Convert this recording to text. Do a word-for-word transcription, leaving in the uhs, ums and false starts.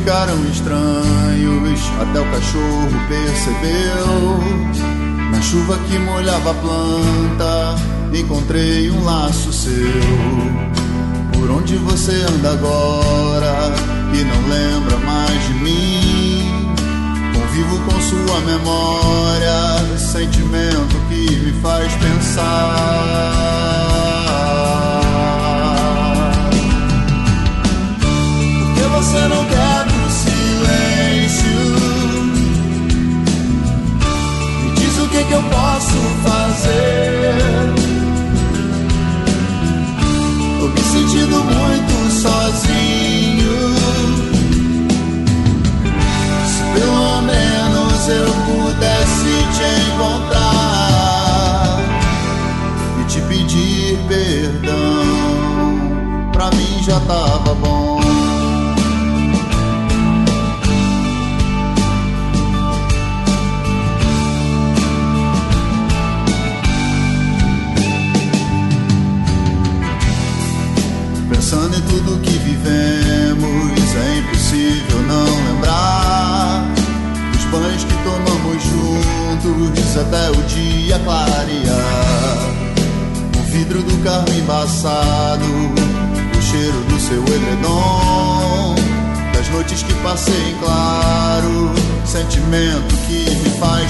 ficaram estranhos, até o cachorro percebeu. Na chuva que molhava a planta, encontrei um laço seu. Por onde você anda agora, que não lembra mais de mim? Convivo com sua memória, sentimento que me faz pensar. Por que você não quebra o silêncio? Me diz o que que eu posso fazer. Tô me sentindo muito sozinho. Se pelo menos eu pudesse te encontrar e te pedir perdão, pra mim já tava bom. Pensando em tudo que vivemos, é impossível não lembrar dos banhos que tomamos juntos até o dia clarear. O vidro do carro embaçado, o cheiro do seu edredom, das noites que passei em claro, sentimento que me faz